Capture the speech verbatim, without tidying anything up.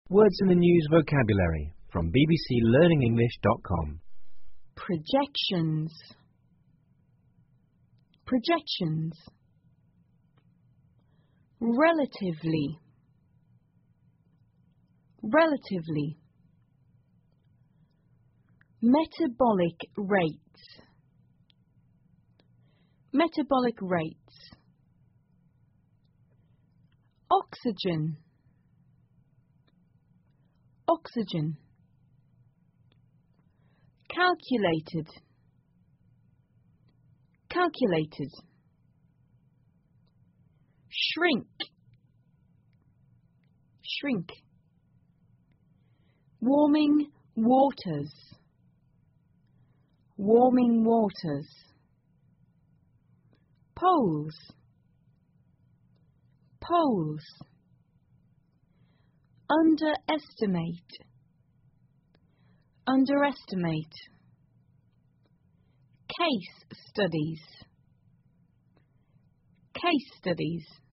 Words in the News vocabulary from b b c learning english dot com. Projections. Projections. Relatively. Relatively. Metabolic rates. Metabolic rates. Oxygen. Oxygen. Calculated. Calculated. Shrink. Shrink. Warming waters. Warming waters. Poles. Poles. Underestimate. Underestimate. Case studies. Case studies.